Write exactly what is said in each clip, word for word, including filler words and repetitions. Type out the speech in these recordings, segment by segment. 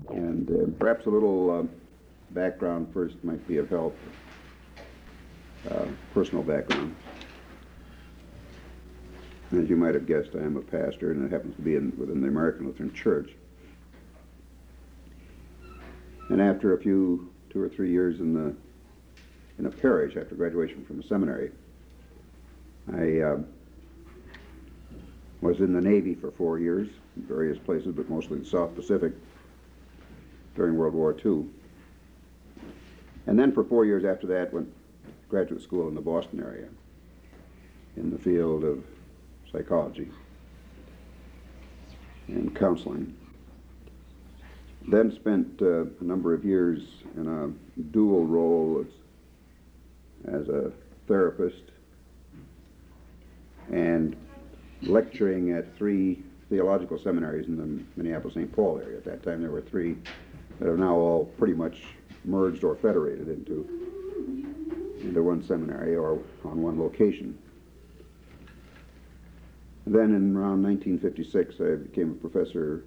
And uh, perhaps a little uh, background first might be of help, uh, personal background. As you might have guessed, I am a pastor, and it happens to be in, within the American Lutheran Church. And after a few, two or three years in the in a parish after graduation from the seminary, I uh, was in the Navy for four years in various places, but mostly the South Pacific during World War Two. And then for four years after that, went to graduate school in the Boston area in the field of psychology and counseling. Then spent uh, a number of years in a dual role as, as a therapist and lecturing at three theological seminaries in the Minneapolis-Saint Paul area. At that time there were three that are now all pretty much merged or federated into, into one seminary or on one location. Then in around nineteen fifty-six I became a professor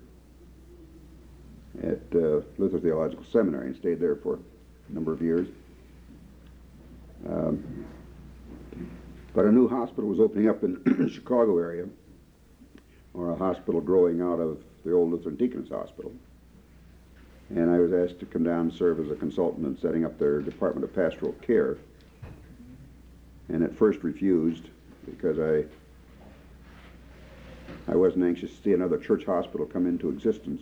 at uh, Luther Theological Seminary and stayed there for a number of years. Um, but a new hospital was opening up in the Chicago area, or a hospital growing out of the old Lutheran Deaconess Hospital. And I was asked to come down and serve as a consultant in setting up their Department of Pastoral Care. And at first refused because I I wasn't anxious to see another church hospital come into existence.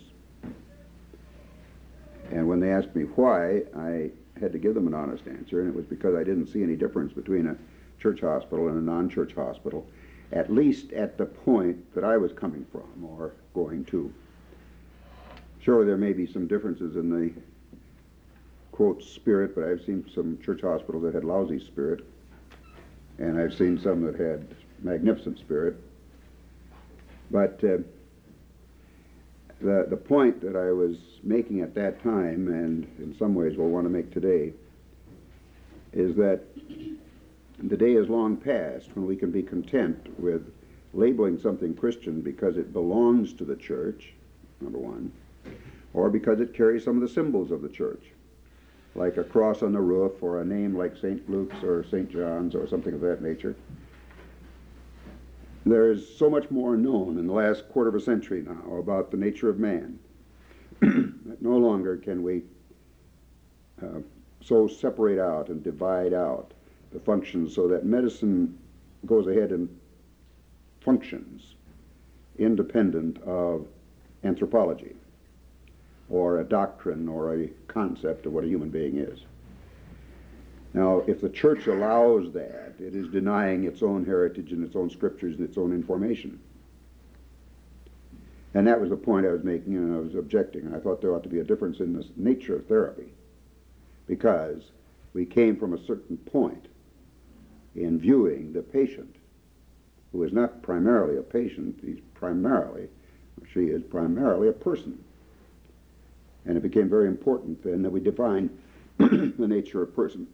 And when they asked me why, I had to give them an honest answer, and it was because I didn't see any difference between a church hospital and a non-church hospital, at least at the point that I was coming from or going to. Surely there may be some differences in the, quote, spirit, but I've seen some church hospitals that had lousy spirit, and I've seen some that had magnificent spirit. But uh, the, the point that I was making at that time, and in some ways will want to make today, is that the day is long past when we can be content with labeling something Christian because it belongs to the church, number one, or because it carries some of the symbols of the church, like a cross on the roof or a name like Saint Luke's or Saint John's or something of that nature. There's so much more known in the last quarter of a century now about the nature of man that no longer can we uh, so separate out and divide out the functions so that medicine goes ahead and functions independent of anthropology or a doctrine or a concept of what a human being is. Now, if the church allows that, it is denying its own heritage and its own scriptures and its own information. And that was the point I was making, and I was objecting. I thought there ought to be a difference in the nature of therapy, because we came from a certain point in viewing the patient, who is not primarily a patient, he's primarily, or she is primarily a person. And it became very important then that we define the nature of person.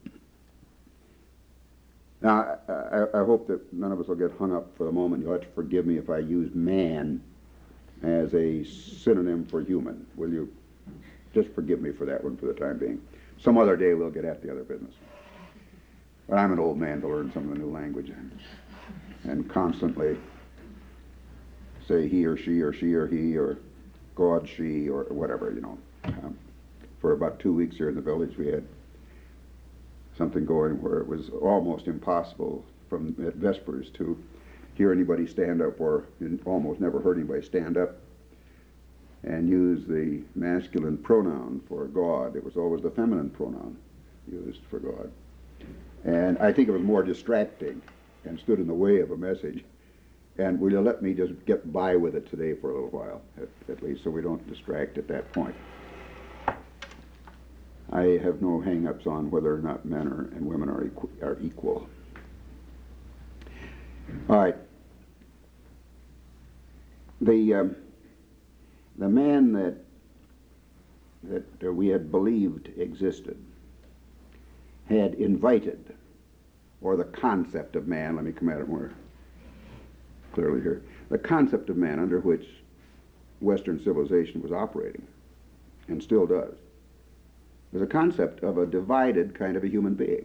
Now, I, I, I hope that none of us will get hung up for the moment. You'll have to forgive me if I use man as a synonym for human. Will you just forgive me for that one for the time being? Some other day we'll get at the other business. But I'm an old man to learn some of the new language and, and constantly say he or she or she or he or God, she, or whatever, you know. Um, for about two weeks here in the village we had something going where it was almost impossible from at Vespers to hear anybody stand up, or almost never heard anybody stand up and use the masculine pronoun for God. It was always the feminine pronoun used for God. And I think it was more distracting and stood in the way of a message. And will you let me just get by with it today for a little while, at, at least, so we don't distract at that point. I have no hang-ups on whether or not men are, and women are, equ are equal. All right. The, um, the man that, that uh, we had believed existed had invited, or the concept of man, let me come at it more clearly here, the concept of man under which Western civilization was operating and still does, is a concept of a divided kind of a human being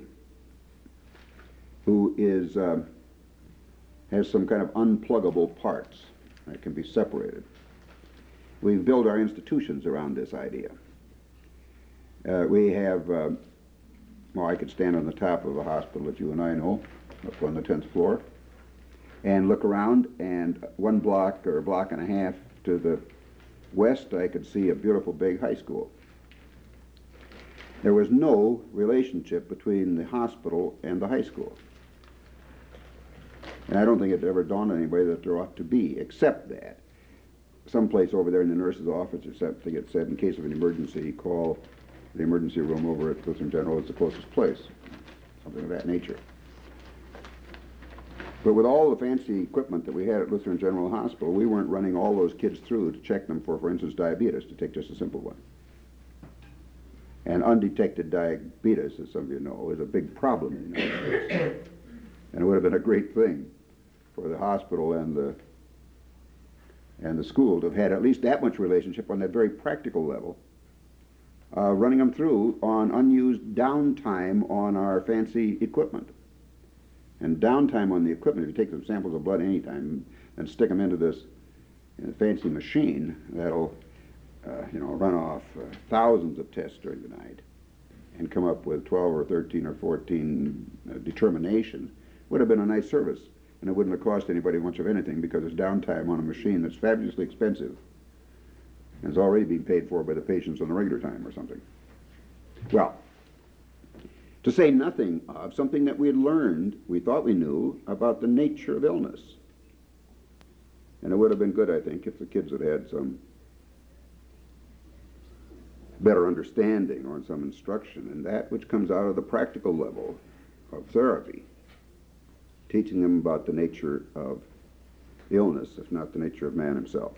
who is uh, has some kind of unpluggable parts that can be separated. We've built our institutions around this idea. Uh, we have, uh, well, I could stand on the top of a hospital that you and I know, up on the tenth floor, and look around, and one block or a block and a half to the west, I could see a beautiful big high school. There was no relationship between the hospital and the high school. And I don't think it ever dawned on anybody that there ought to be, except that someplace over there in the nurse's office or something, it said, in case of an emergency, call the emergency room over at Lutheran General. It's the closest place, something of that nature. But with all the fancy equipment that we had at Lutheran General Hospital, we weren't running all those kids through to check them for, for instance, diabetes, to take just a simple one. And undetected diabetes, as some of you know, is a big problem in the United States. And it would have been a great thing for the hospital and the and the school to have had at least that much relationship on that very practical level, uh, running them through on unused downtime on our fancy equipment. And downtime on the equipment, if you take some samples of blood anytime and stick them into this uh, fancy machine, that'll uh, you know, run off uh, thousands of tests during the night and come up with twelve or thirteen or fourteen uh, determinations, would have been a nice service. And it wouldn't have cost anybody much of anything, because it's downtime on a machine that's fabulously expensive and is already being paid for by the patients on the regular time or something. Well, to say nothing of something that we had learned, we thought we knew, about the nature of illness. And it would have been good, I think, if the kids had had some better understanding or some instruction in that which comes out of the practical level of therapy, teaching them about the nature of illness, if not the nature of man himself.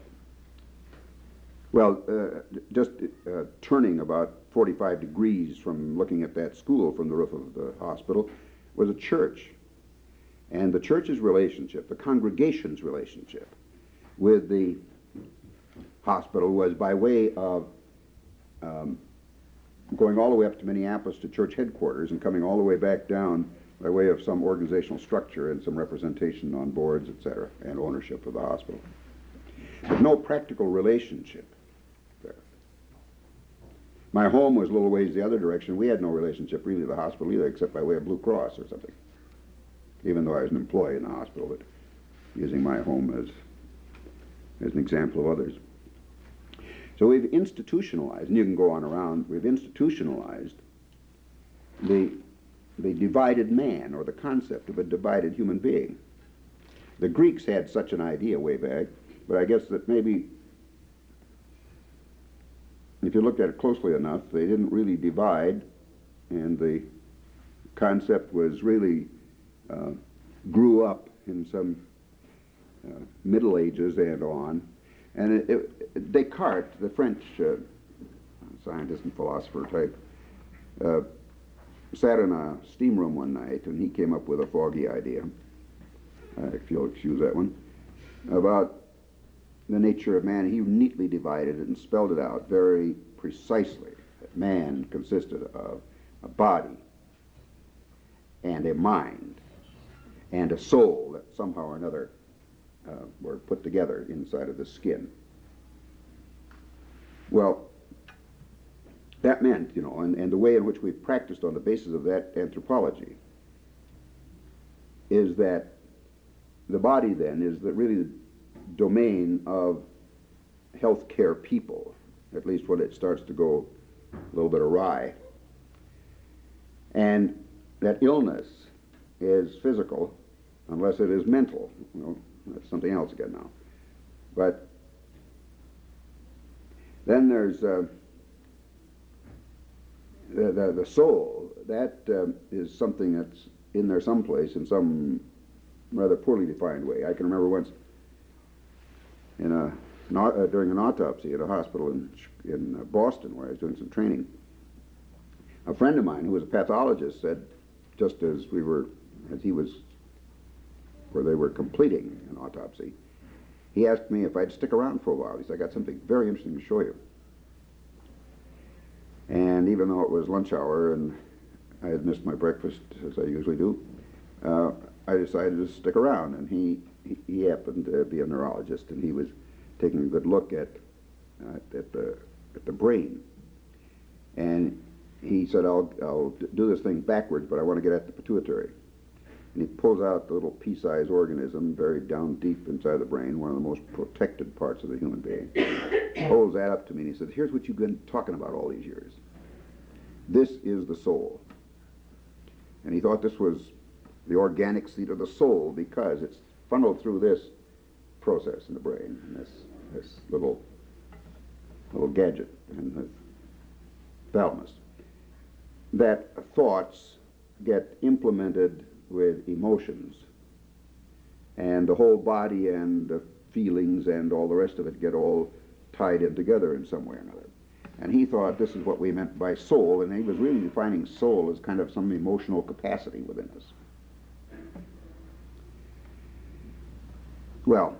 Well, uh, just uh, turning about forty-five degrees from looking at that school from the roof of the hospital was a church. And the church's relationship, the congregation's relationship with the hospital was by way of um, going all the way up to Minneapolis to church headquarters and coming all the way back down by way of some organizational structure and some representation on boards, et cetera, and ownership of the hospital. But no practical relationship there. My home was a little ways the other direction. We had no relationship really to the hospital either, except by way of Blue Cross or something, even though I was an employee in the hospital, but using my home as, as an example of others. So we've institutionalized, and you can go on around, we've institutionalized the the divided man, or the concept of a divided human being. The Greeks had such an idea way back, but I guess that maybe if you looked at it closely enough, they didn't really divide, and the concept was really uh, grew up in some uh, Middle Ages and on. And it, it, Descartes, the French uh, scientist and philosopher type, uh, sat in a steam room one night, and he came up with a foggy idea, uh, if you'll excuse that one, about the nature of man. He neatly divided it and spelled it out very precisely, that man consisted of a body and a mind and a soul that somehow or another uh, were put together inside of the skin. Well, that meant, you know, and, and the way in which we practiced on the basis of that anthropology is that the body then is the really the domain of healthcare people, at least when it starts to go a little bit awry. And that illness is physical unless it is mental. Well, that's something else again now. But then there's uh, The, the, the soul, that um, is something that's in there someplace in some rather poorly defined way. I can remember once in a, not, uh, during an autopsy at a hospital in, in uh, Boston, where I was doing some training, a friend of mine who was a pathologist said, just as we were, as he was, where they were completing an autopsy, he asked me if I'd stick around for a while. He said, I got something very interesting to show you. And even though it was lunch hour and I had missed my breakfast, as I usually do, uh, I decided to stick around. And he, he, he happened to be a neurologist, and he was taking a good look at, uh, at, the, at the brain. And he said, I'll, I'll do this thing backwards, but I want to get at the pituitary. And he pulls out the little pea-sized organism buried down deep inside the brain, one of the most protected parts of the human being. Holds that up to me, and he said, here's what you've been talking about all these years. This is the soul. And he thought this was the organic seat of the soul because it's funneled through this process in the brain, and this, this little, little gadget in the thalamus. That thoughts get implemented with emotions, and the whole body and the feelings and all the rest of it get all tied in together in some way or another. And he thought this is what we meant by soul, and he was really defining soul as kind of some emotional capacity within us. Well,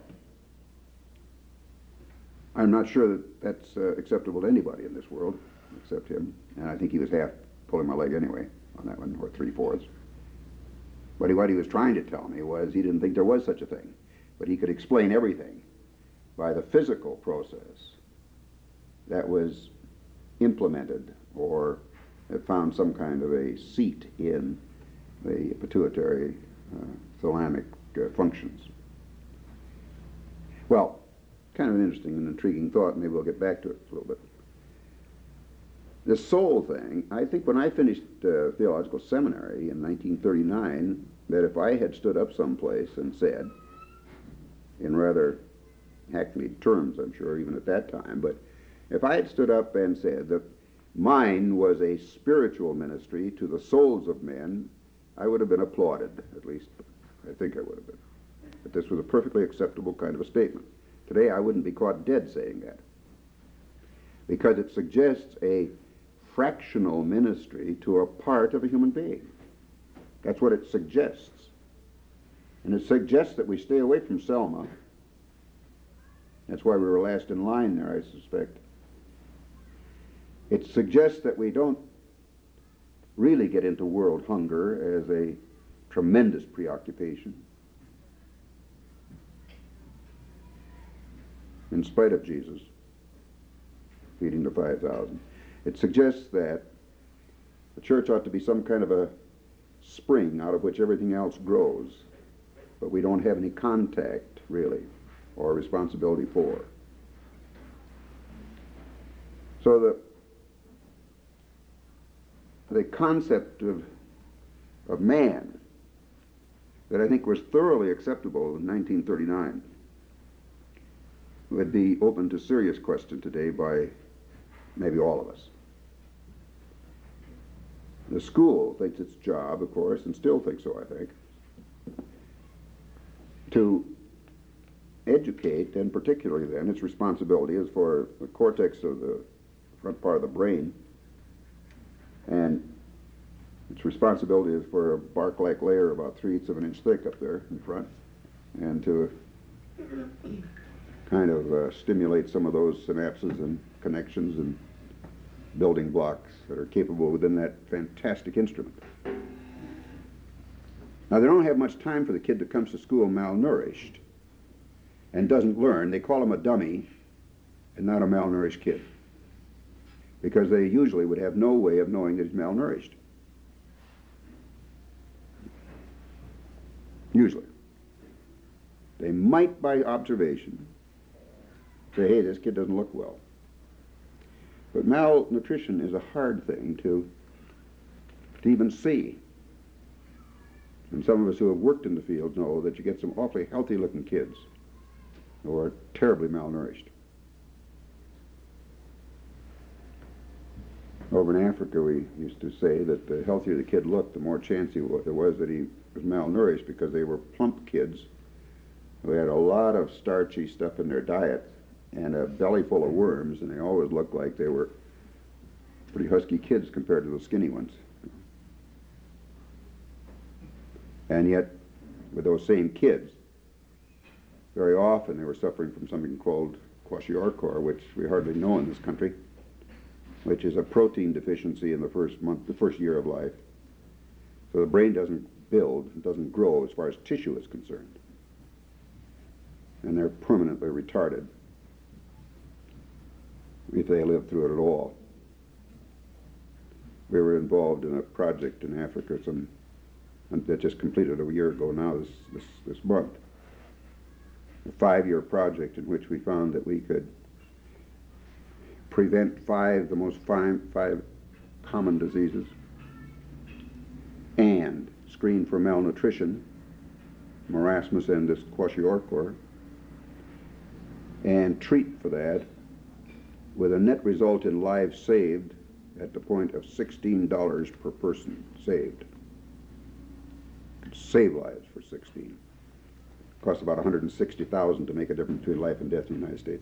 I'm not sure that that's uh, acceptable to anybody in this world except him, and I think he was half pulling my leg anyway on that one, or three-fourths. But what he was trying to tell me was he didn't think there was such a thing, but he could explain everything by the physical process that was implemented or that found some kind of a seat in the pituitary uh, thalamic uh, functions. Well, kind of an interesting and intriguing thought. Maybe we'll get back to it a little bit. The soul thing, I think when I finished uh, theological seminary in nineteen thirty-nine, that if I had stood up someplace and said, in rather hackneyed terms, I'm sure, even at that time, but if I had stood up and said that mine was a spiritual ministry to the souls of men, I would have been applauded, at least I think I would have been. But this was a perfectly acceptable kind of a statement. Today I wouldn't be caught dead saying that, because it suggests a fractional ministry to a part of a human being. That's what it suggests. And it suggests that we stay away from Selma. That's why we were last in line there, I suspect. It suggests that we don't really get into world hunger as a tremendous preoccupation, in spite of Jesus feeding the five thousand. It suggests that the church ought to be some kind of a spring out of which everything else grows, but we don't have any contact, really, or responsibility for. So the the concept of, of man that I think was thoroughly acceptable in nineteen thirty-nine would be open to serious question today by maybe all of us. The school thinks its job, of course, and still thinks so, I think, to educate, and particularly then its responsibility is for the cortex of the front part of the brain, and its responsibility is for a bark-like layer about three-eighths of an inch thick up there in front, and to kind of uh, stimulate some of those synapses and connections and building blocks that are capable within that fantastic instrument. Now, they don't have much time for the kid that comes to school malnourished and doesn't learn. They call him a dummy and not a malnourished kid, because they usually would have no way of knowing that he's malnourished. Usually. They might, by observation, say, hey, this kid doesn't look well. But malnutrition is a hard thing to, to even see. And some of us who have worked in the field know that you get some awfully healthy-looking kids who are terribly malnourished. Over in Africa, we used to say that the healthier the kid looked, the more chance he was, there was that he was malnourished, because they were plump kids who had a lot of starchy stuff in their diet and a belly full of worms, and they always looked like they were pretty husky kids compared to the skinny ones. And yet, with those same kids, very often they were suffering from something called kwashiorkor, which we hardly know in this country. which is a protein deficiency in the first month, the first year of life. So the brain doesn't build, it doesn't grow as far as tissue is concerned. And they're permanently retarded if they live through it at all. We were involved in a project in Africa some, that just completed a year ago now, this, this, this month. A five-year project in which we found that we could prevent five, the most five, five common diseases, and screen for malnutrition, marasmus and this kwashiorkor, and treat for that with a net result in lives saved at the point of sixteen dollars per person saved. Save lives for sixteen. It costs about one hundred sixty thousand to make a difference between life and death in the United States.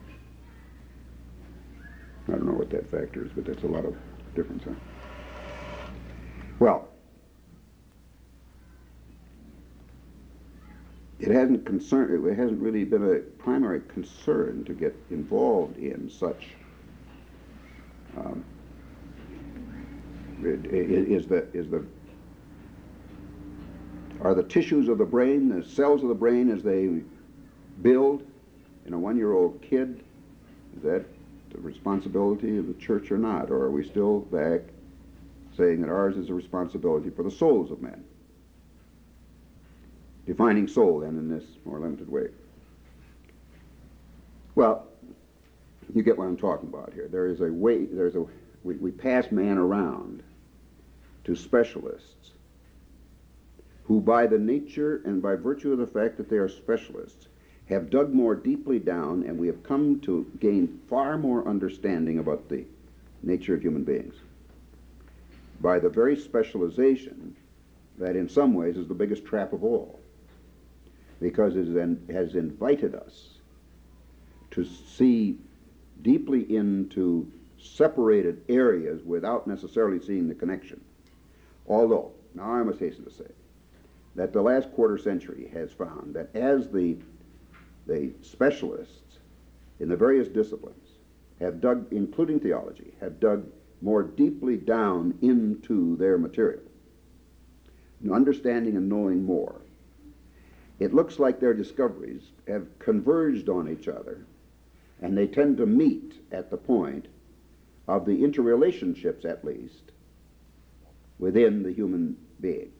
I don't know what that factor is, but that's a lot of difference, huh? Well, it hasn't concern, it hasn't really been a primary concern to get involved in such. Um, is the is the are the tissues of the brain, the cells of the brain as they build in a one-year-old kid, is that the responsibility of the church or not? Or are we still back saying that ours is a responsibility for the souls of men? Defining soul, then, in this more limited way. Well, you get what I'm talking about here. There is a way, there's a, we, we pass man around to specialists who, by the nature and by virtue of the fact that they are specialists, have dug more deeply down, and we have come to gain far more understanding about the nature of human beings by the very specialization that in some ways is the biggest trap of all, because it has invited us to see deeply into separated areas without necessarily seeing the connection. Although, now I must hasten to say, that the last quarter century has found that as the, the specialists in the various disciplines have dug, including theology, have dug more deeply down into their material, understanding and knowing more, it looks like their discoveries have converged on each other, and they tend to meet at the point of the interrelationships, at least, within the human being.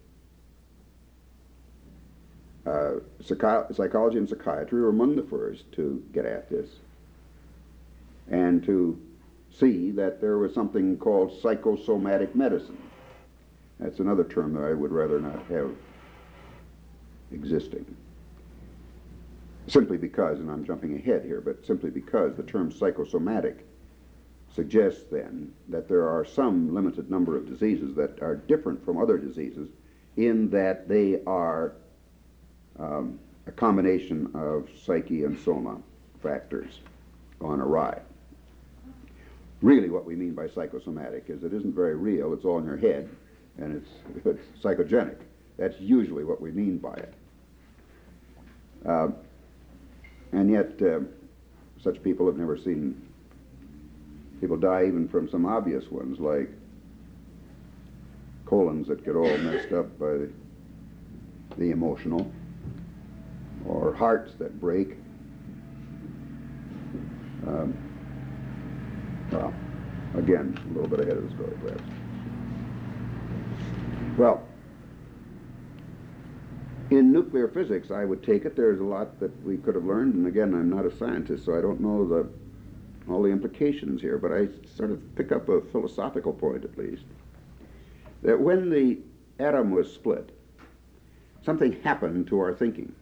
Uh, psychi psychology and psychiatry were among the first to get at this and to see that there was something called psychosomatic medicine. That's another term that I would rather not have existing. Simply because, and I'm jumping ahead here, but simply because the term psychosomatic suggests then that there are some limited number of diseases that are different from other diseases in that they are um, a combination of psyche and soma factors gone awry. Really what we mean by psychosomatic is it isn't very real, it's all in your head, and it's, it's psychogenic. That's usually what we mean by it. Uh, and yet, uh, such people have never seen people die even from some obvious ones, like colons that get all messed up by the, the emotional, or hearts that break. Um, well, again, a little bit ahead of the story, perhaps. Well, in nuclear physics, I would take it, there's a lot that we could have learned, and again, I'm not a scientist, so I don't know the, all the implications here, but I sort of pick up a philosophical point, at least, that when the atom was split, something happened to our thinking.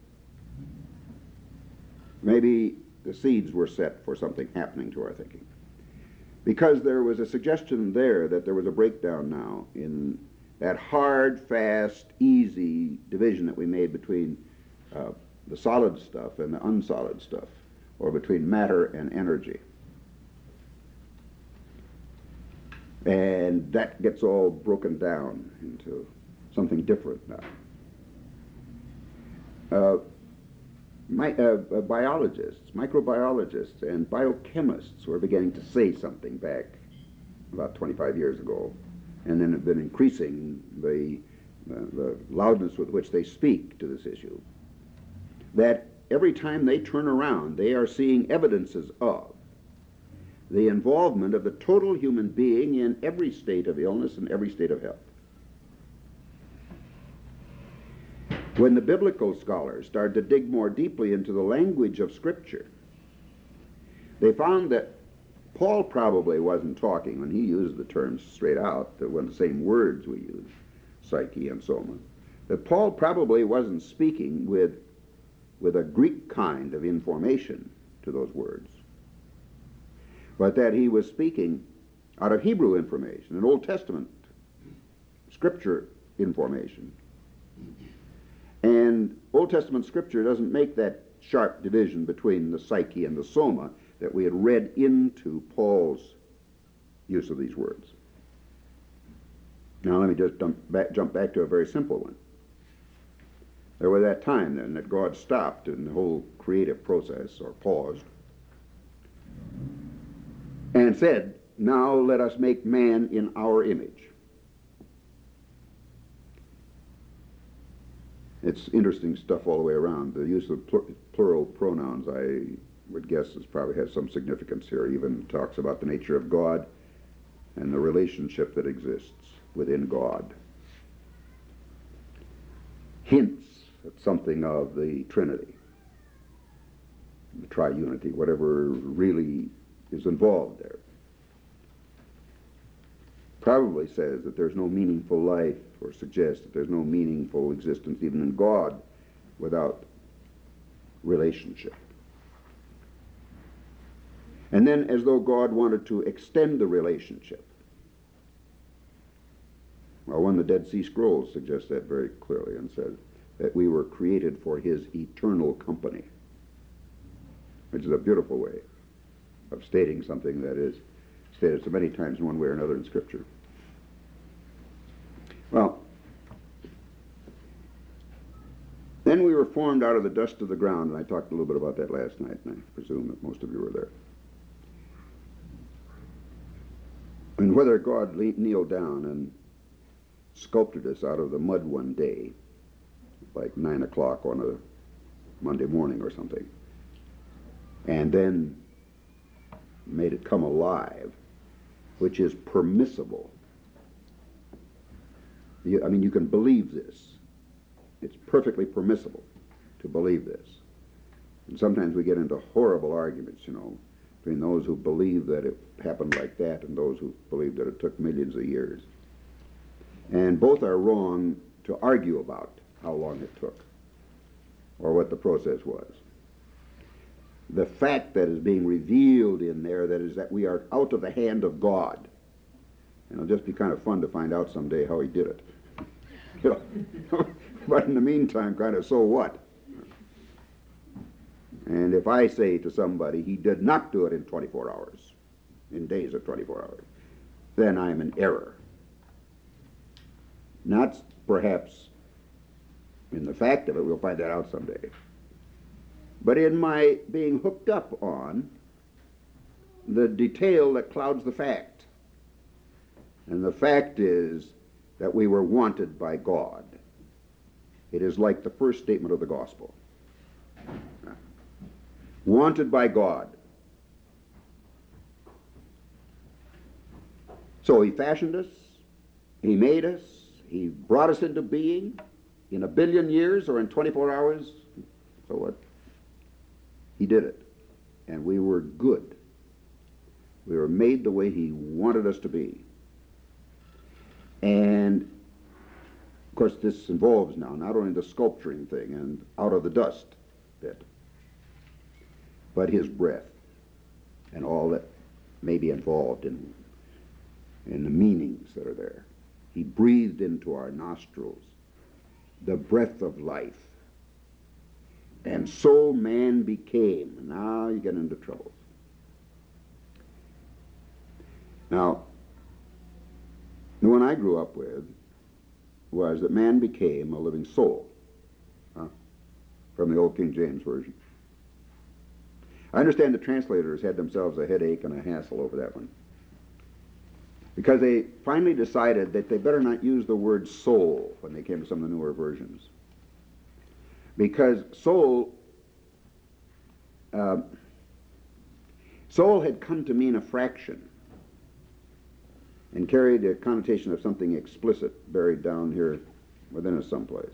Maybe the seeds were set for something happening to our thinking, because there was a suggestion there that there was a breakdown now in that hard, fast, easy division that we made between uh, the solid stuff and the unsolid stuff, or between matter and energy. And that gets all broken down into something different now. Uh, my, uh, uh, biologists, microbiologists, and biochemists were beginning to say something back about twenty-five years ago, and then have been increasing the, the, the loudness with which they speak to this issue, that every time they turn around, they are seeing evidences of the involvement of the total human being in every state of illness and every state of health. When the biblical scholars started to dig more deeply into the language of Scripture, they found that Paul probably wasn't talking, when he used the terms straight out, that were the same words we use, psyche and soma, that Paul probably wasn't speaking with, with a Greek kind of information to those words, but that he was speaking out of Hebrew information and Old Testament Scripture information. And Old Testament Scripture doesn't make that sharp division between the psyche and the soma that we had read into Paul's use of these words. Now let me just jump back, jump back to a very simple one. There was that time then that God stopped in the whole creative process, or paused, and said, now let us make man in our image. It's interesting stuff all the way around. The use of plur plural pronouns, I would guess, is probably has some significance here. Even talks about the nature of God and the relationship that exists within God. Hints at something of the Trinity, the triunity, whatever really is involved there. Probably says that there's no meaningful life, or suggests that there's no meaningful existence even in God without relationship. And then, as though God wanted to extend the relationship. Well, one of the Dead Sea Scrolls suggests that very clearly and says that we were created for his eternal company, which is a beautiful way of stating something that is stated so many times in one way or another in Scripture. Well, then we were formed out of the dust of the ground, and I talked a little bit about that last night, and I presume that most of you were there. And whether God kneeled down and sculpted us out of the mud one day, like nine o'clock on a Monday morning or something, and then made it come alive, which is permissible. You, I mean, you can believe this. It's perfectly permissible to believe this. And sometimes we get into horrible arguments, you know, between those who believe that it happened like that and those who believe that it took millions of years. And both are wrong to argue about how long it took or what the process was. The fact that is being revealed in there, that is that we are out of the hand of God. And it'll just be kind of fun to find out someday how he did it. You know? But in the meantime, kind of, so what? And if I say to somebody, he did not do it in twenty-four hours, in days of twenty-four hours, then I'm in error. Not perhaps in the fact of it, we'll find that out someday, but in my being hooked up on the detail that clouds the fact. And the fact is that we were wanted by God. It is like the first statement of the gospel. Wanted by God. So he fashioned us, he made us, he brought us into being in a billion years or in twenty-four hours. So what? He did it. And we were good. We were made the way he wanted us to be. And of course this involves now not only the sculpturing thing and out of the dust bit, but his breath and all that may be involved in, in the meanings that are there. He breathed into our nostrils the breath of life. And so man became. Now you get into trouble. Now, the one I grew up with was that man became a living soul, huh? From the old King James Version. I understand the translators had themselves a headache and a hassle over that one. because they finally decided that they better not use the word soul when they came to some of the newer versions. Because soul, uh, soul had come to mean a fraction and carried a connotation of something explicit buried down here within us someplace.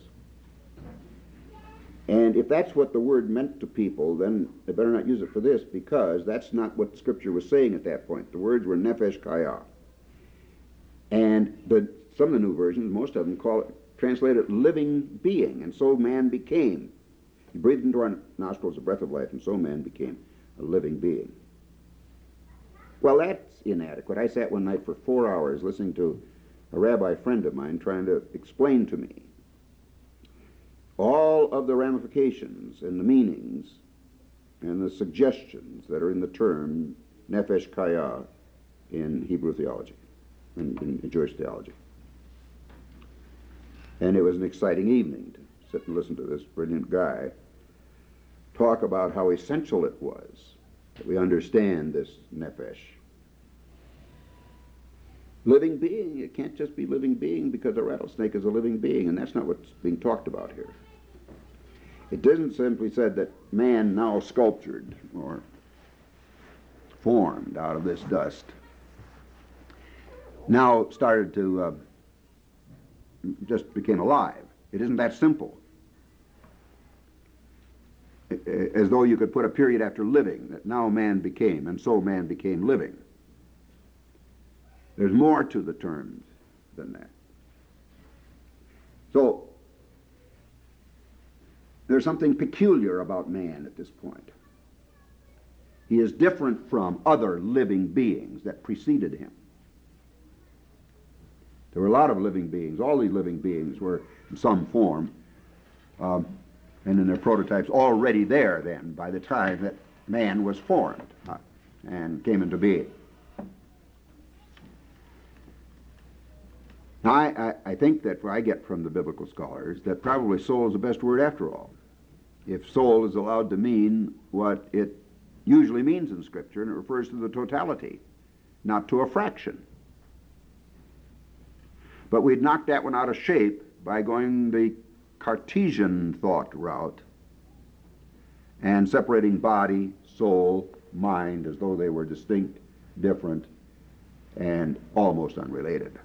And if that's what the word meant to people, then they better not use it for this, because that's not what Scripture was saying at that point. The words were nefesh kaya. And the, some of the new versions, most of them, call it, translate it living being, and so man became. He breathed into our nostrils a breath of life, and so man became a living being. Well, that's inadequate. I sat one night for four hours listening to a rabbi friend of mine trying to explain to me all of the ramifications and the meanings and the suggestions that are in the term nefesh kaya in Hebrew theology, in, in Jewish theology. And it was an exciting evening to sit and listen to this brilliant guy talk about how essential it was that we understand this nefesh. Living being, it can't just be living being because a rattlesnake is a living being, and that's not what's being talked about here. It doesn't simply said that man, now sculptured or formed out of this dust, now started to uh, just became alive. It isn't that simple. As though you could put a period after living, that now man became, and so man became living. There's more to the terms than that. So, there's something peculiar about man at this point. He is different from other living beings that preceded him. There were a lot of living beings. All these living beings were in some form, um, and in their prototypes already there then by the time that man was formed uh, and came into being. Now, I, I, I think that I get from the biblical scholars that probably soul is the best word after all. If soul is allowed to mean what it usually means in Scripture, and it refers to the totality, not to a fraction. But we'd knocked that one out of shape by going the Cartesian thought route and separating body, soul, mind as though they were distinct, different, and almost unrelated.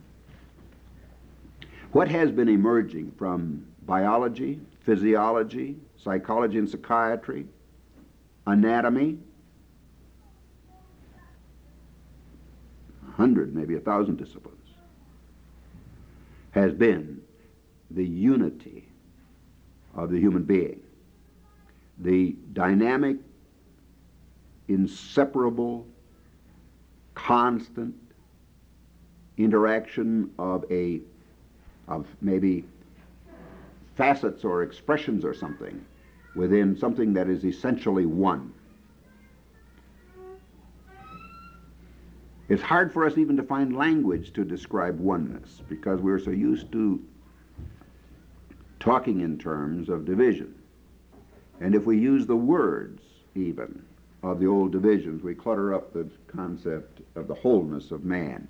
What has been emerging from biology, physiology, psychology and psychiatry, anatomy, a hundred, maybe a thousand disciplines, has been the unity of the human being, the dynamic, inseparable, constant interaction of a of maybe facets or expressions or something within something that is essentially one. It's hard for us even to find language to describe oneness because we're so used to talking in terms of division. And if we use the words even of the old divisions, we clutter up the concept of the wholeness of man.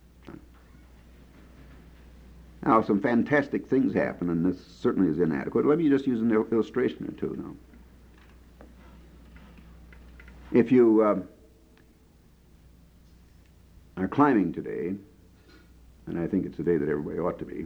Now, some fantastic things happen, and this certainly is inadequate. Let me just use an il- illustration or two now. If you uh, are climbing today, and I think it's a day that everybody ought to be,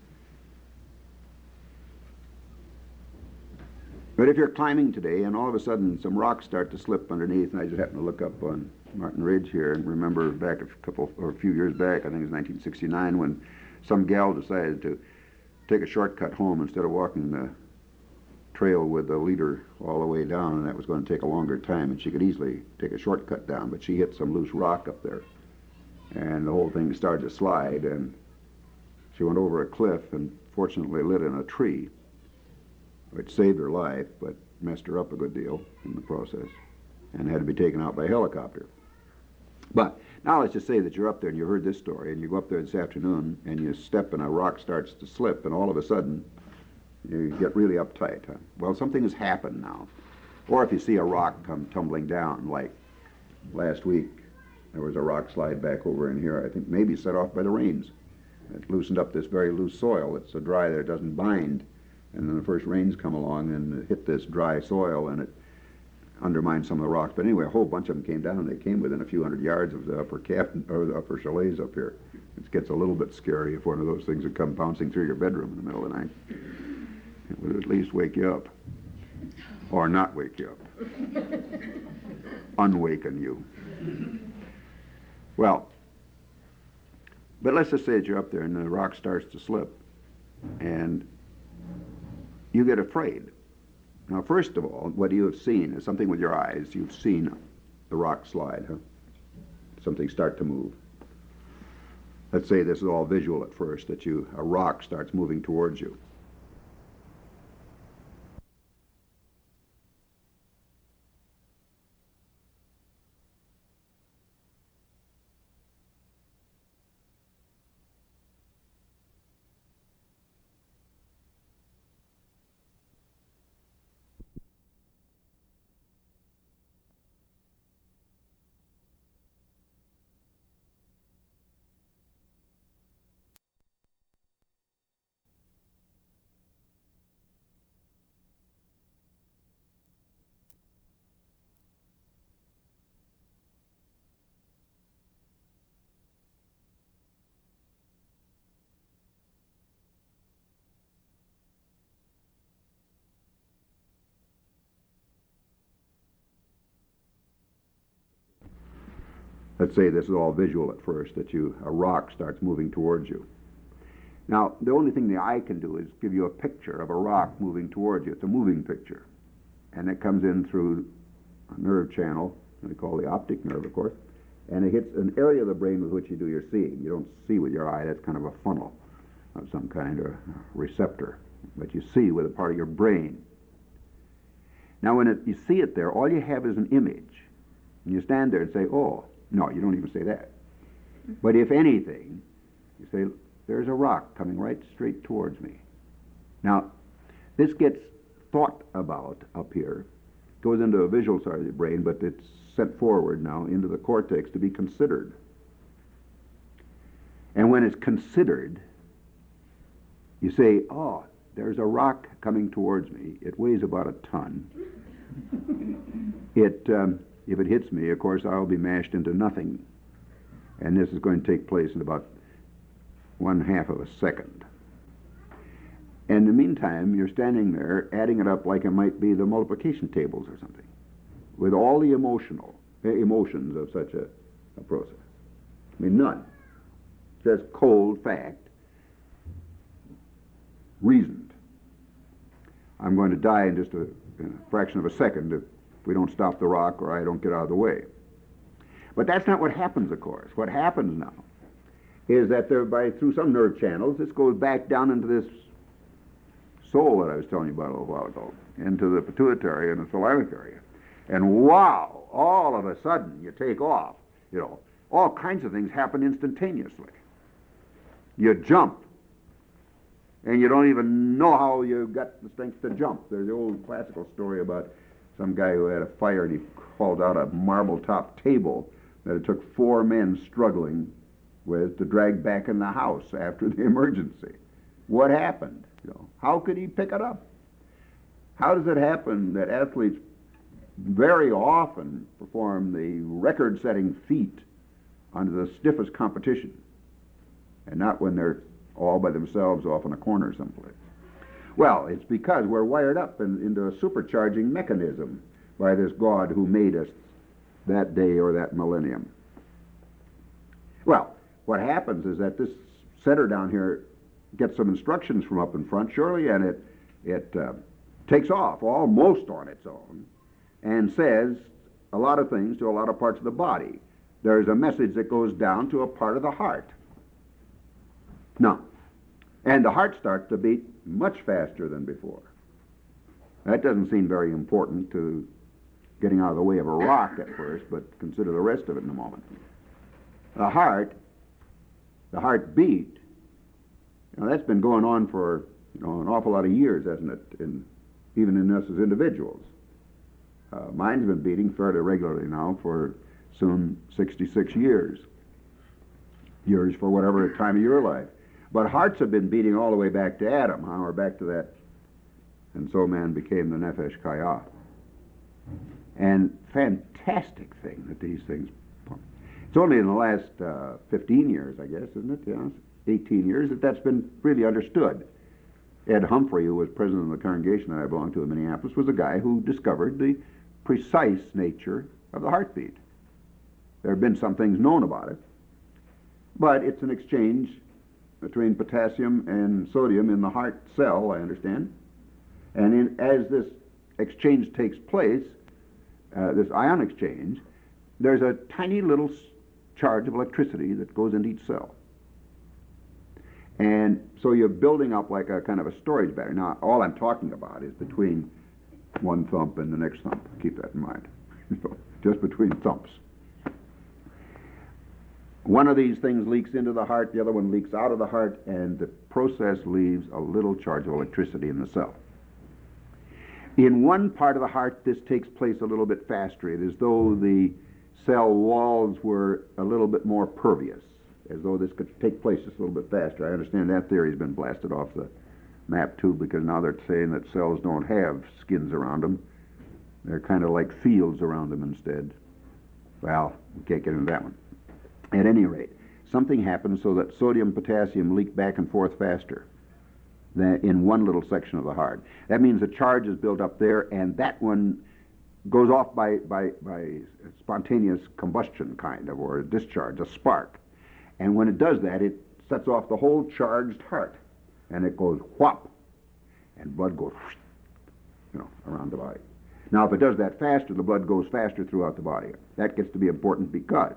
but if you're climbing today and all of a sudden some rocks start to slip underneath, and I just happen to look up on Martin Ridge here and remember back a couple or a few years back, I think it was nineteen sixty-nine, when some gal decided to take a shortcut home instead of walking the trail with the leader all the way down, and that was going to take a longer time, and she could easily take a shortcut down, but she hit some loose rock up there, and the whole thing started to slide, and she went over a cliff and fortunately lit in a tree, which saved her life, but messed her up a good deal in the process, and had to be taken out by helicopter. But now let's just say that you're up there and you heard this story, and you go up there this afternoon and you step and a rock starts to slip, and all of a sudden you get really uptight. Huh? Well, something has happened now. Or if you see a rock come tumbling down, like last week There was a rock slide back over in here, I think maybe set off by the rains. It loosened up this very loose soil. It's so dry that it doesn't bind. And then the first rains come along and hit this dry soil, and it undermined some of the rocks. But anyway, a whole bunch of them came down. They came within a few hundred yards of the upper cabin, or the upper chalets up here. It gets a little bit scary if one of those things would come bouncing through your bedroom in the middle of the night. It would at least wake you up. Or not wake you up. Unwaken you. Well, but let's just say that you're up there and the rock starts to slip, and you get afraid. Now, first of all, what you have seen is something with your eyes. You've seen the rock slide, huh? Something start to move. Let's say this is all visual at first, that you a rock starts moving towards you. Let's say this is all visual at first, that you a rock starts moving towards you. Now, the only thing the eye can do is give you a picture of a rock moving towards you. It's a moving picture. And it comes in through a nerve channel, we call the optic nerve, of course, and it hits an area of the brain with which you do your seeing. You don't see with your eye. That's kind of a funnel of some kind, or receptor. But you see with a part of your brain. Now, when it, you see it there, all you have is an image. And you stand there and say, oh, no, you don't even say that. But if anything, you say, there's a rock coming right straight towards me. Now, this gets thought about up here, goes into a visual side of the brain, but it's sent forward now into the cortex to be considered. And when it's considered, you say, oh, there's a rock coming towards me. It weighs about a ton. It... Um, If it hits me, of course, I'll be mashed into nothing. And this is going to take place in about one half of a second. And in the meantime, you're standing there adding it up like it might be the multiplication tables or something, with all the emotional emotions of such a, a process. I mean, none. Just cold fact, reasoned. I'm going to die in just a, in a fraction of a second if we don't stop the rock or I don't get out of the way. But that's not what happens, of course. What happens now is that there, by through some nerve channels, this goes back down into this soul that I was telling you about a little while ago, into the pituitary and the thalamic area. And wow, all of a sudden you take off. You know, all kinds of things happen instantaneously. You jump, and you don't even know how you got the strength to jump. There's the old classical story about some guy who had a fire, and he called out a marble-top table that it took four men struggling with to drag back in the house after the emergency. What happened? You know, how could he pick it up? How does it happen that athletes very often perform the record-setting feat under the stiffest competition, and not when they're all by themselves off in a corner someplace? Well, it's because we're wired up in, into a supercharging mechanism by this God who made us that day or that millennium. Well, what happens is that this center down here gets some instructions from up in front, surely, and it, it uh, takes off almost on its own and says a lot of things to a lot of parts of the body. There's a message that goes down to a part of the heart. Now, and the heart starts to beat much faster than before. That doesn't seem very important to getting out of the way of a rock at first, but consider the rest of it in a moment. The heart, the heartbeat, you know, that's been going on for, you know, an awful lot of years, hasn't it? In, even in us as individuals. Uh, mine's been beating fairly regularly now for soon sixty-six years. Years for whatever time of your life. But hearts have been beating all the way back to Adam, huh? Or back to that. And so man became the Nefesh Chaya. And fantastic thing that these things. It's only in the last uh, fifteen years, I guess, isn't it? Yeah, eighteen years that that's been really understood. Ed Humphrey, who was president of the congregation that I belonged to in Minneapolis, was a guy who discovered the precise nature of the heartbeat. There have been some things known about it, but it's an exchange between potassium and sodium in the heart cell, I understand. And in, as this exchange takes place, uh, this ion exchange, there's a tiny little charge of electricity that goes into each cell. And so you're building up like a kind of a storage battery. Now, all I'm talking about is between one thump and the next thump. Keep that in mind. Just between thumps. One of these things leaks into the heart, the other one leaks out of the heart, and the process leaves a little charge of electricity in the cell. In one part of the heart, this takes place a little bit faster. It is as though the cell walls were a little bit more pervious, as though this could take place just a little bit faster. I understand that theory has been blasted off the map too, because now they're saying that cells don't have skins around them. They're kind of like fields around them instead. Well, we can't get into that one. At any rate, something happens so that sodium and potassium leak back and forth faster than in one little section of the heart. That means a charge is built up there, and that one goes off by, by, by spontaneous combustion, kind of, or a discharge, a spark. And when it does that, it sets off the whole charged heart, and it goes whop, and blood goes, you know, around the body. Now, if it does that faster, the blood goes faster throughout the body. That gets to be important because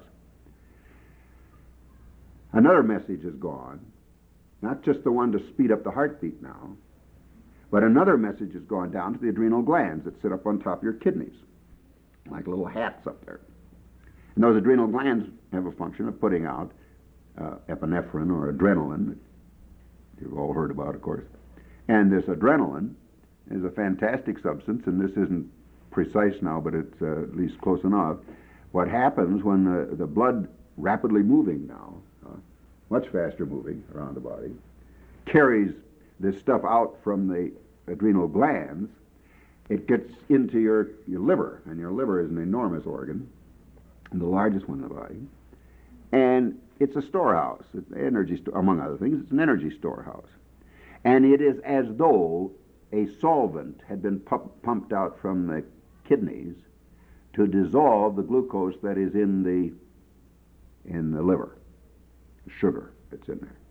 another message is gone, not just the one to speed up the heartbeat now, but another message has gone down to the adrenal glands that sit up on top of your kidneys, like little hats up there. And those adrenal glands have a function of putting out uh, epinephrine or adrenaline, that you've all heard about, of course. And this adrenaline is a fantastic substance, and this isn't precise now, but it's uh, at least close enough. What happens when the, the blood rapidly moving now, uh, much faster moving around the body, carries this stuff out from the adrenal glands, it gets into your, your liver, and your liver is an enormous organ, and the largest one in the body, and it's a storehouse, it's an energy sto- among other things, it's an energy storehouse. And it is as though a solvent had been pu- pumped out from the kidneys to dissolve the glucose that is in the in the liver, sugar that's in there.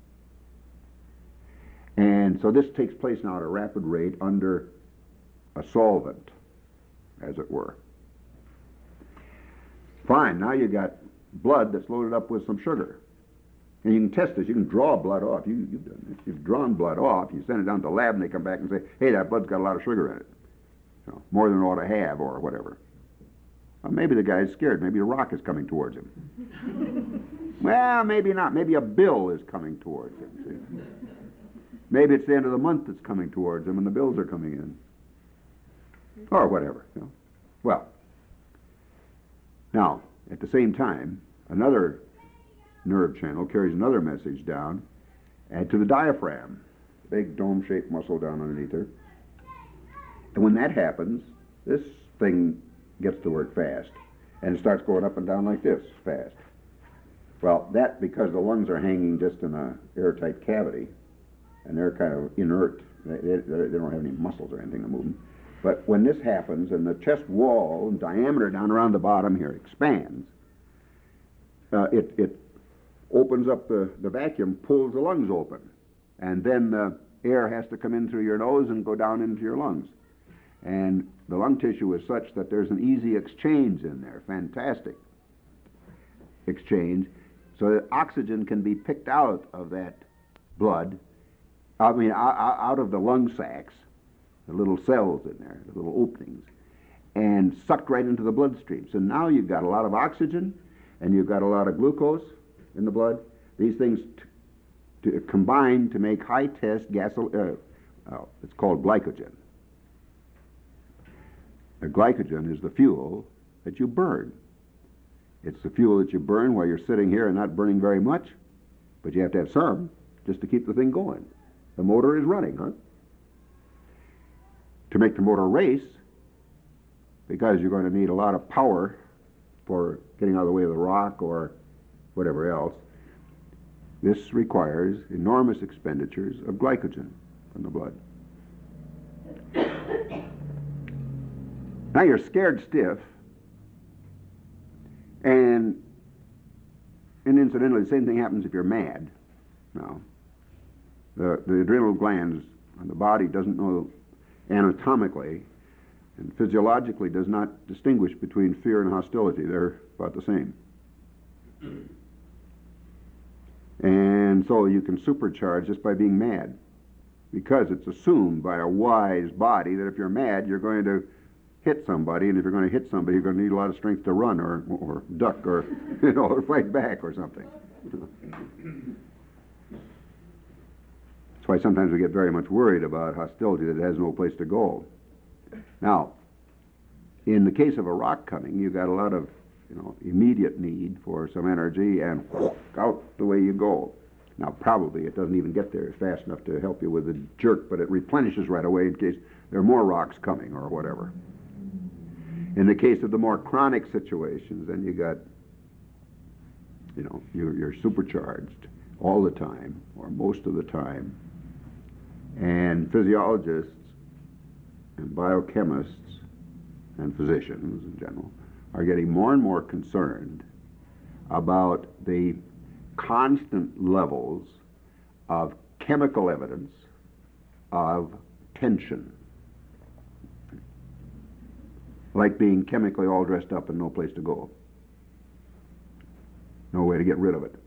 And so this takes place now at a rapid rate under a solvent, as it were. Fine, now you got blood that's loaded up with some sugar. And you can test this. You can draw blood off. You, you've done this. You've drawn blood off. You send it down to the lab, and they come back and say, hey, that blood's got a lot of sugar in it. You know, more than it ought to have, or whatever. Well, maybe the guy's scared. Maybe a rock is coming towards him. Well, maybe not. Maybe a bill is coming towards him. See? Maybe it's the end of the month that's coming towards him, and the bills are coming in. Or whatever. You know. Well, now, at the same time, another nerve channel carries another message down and to the diaphragm, big dome-shaped muscle down underneath there. And when that happens, this thing gets to work fast, and it starts going up and down like this, fast. Well, that because the lungs are hanging just in a airtight cavity, and they're kind of inert. They, they, they don't have any muscles or anything to move them. But when this happens, and the chest wall and diameter down around the bottom here expands, uh, it, it opens up the, the vacuum, pulls the lungs open. And then the air has to come in through your nose and go down into your lungs. And the lung tissue is such that there's an easy exchange in there, fantastic exchange, so that oxygen can be picked out of that blood, I mean, out of the lung sacs, the little cells in there, the little openings, and sucked right into the bloodstream. So now you've got a lot of oxygen, and you've got a lot of glucose in the blood. These things t- to combine to make high-test gasoline. Uh, oh, it's called glycogen. The glycogen is the fuel that you burn. It's the fuel that you burn while you're sitting here and not burning very much, but you have to have some just to keep the thing going. The motor is running, huh? To make the motor race, because you're going to need a lot of power for getting out of the way of the rock or whatever else, this requires enormous expenditures of glycogen from the blood. Now you're scared stiff, and, and incidentally, the same thing happens if you're mad. Now, the, the adrenal glands on the body doesn't know anatomically and physiologically does not distinguish between fear and hostility. They're about the same. And so you can supercharge just by being mad, because it's assumed by a wise body that if you're mad, you're going to hit somebody, and if you're going to hit somebody, you're going to need a lot of strength to run or, or duck or, you know, or fight back or something. That's why sometimes we get very much worried about hostility that has no place to go. Now, in the case of a rock coming, you've got a lot of, you know, immediate need for some energy, and whoosh, out the way you go. Now, probably it doesn't even get there fast enough to help you with the jerk, but it replenishes right away in case there are more rocks coming or whatever. In the case of the more chronic situations, then you got, you know, you're, you're supercharged all the time, or most of the time. And physiologists and biochemists and physicians in general are getting more and more concerned about the constant levels of chemical evidence of tension, like being chemically all dressed up and no place to go, no way to get rid of it.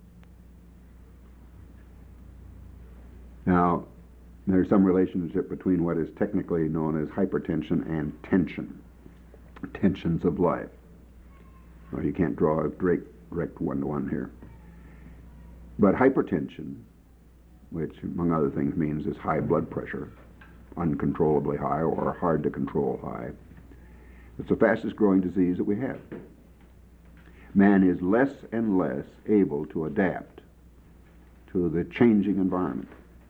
Now, there's some relationship between what is technically known as hypertension and tension, tensions of life. Well, you can't draw a direct, direct one-to-one here. But hypertension, which among other things means is high blood pressure, uncontrollably high or hard to control high, it's the fastest growing disease that we have. Man is less and less able to adapt to the changing environment.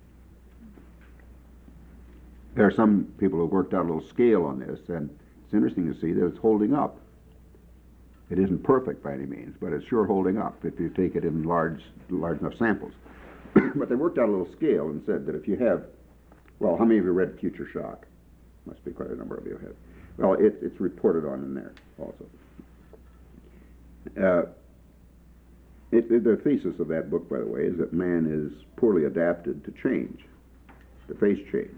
There are some people who have worked out a little scale on this, and it's interesting to see that it's holding up. It isn't perfect by any means, but it's sure holding up if you take it in large, large enough samples. But they worked out a little scale and said that if you have, well, how many of you read Future Shock? Must be quite a number of you have. Well, it, it's reported on in there also. Uh, it, it, the thesis of that book, by the way, is that man is poorly adapted to change, to face change.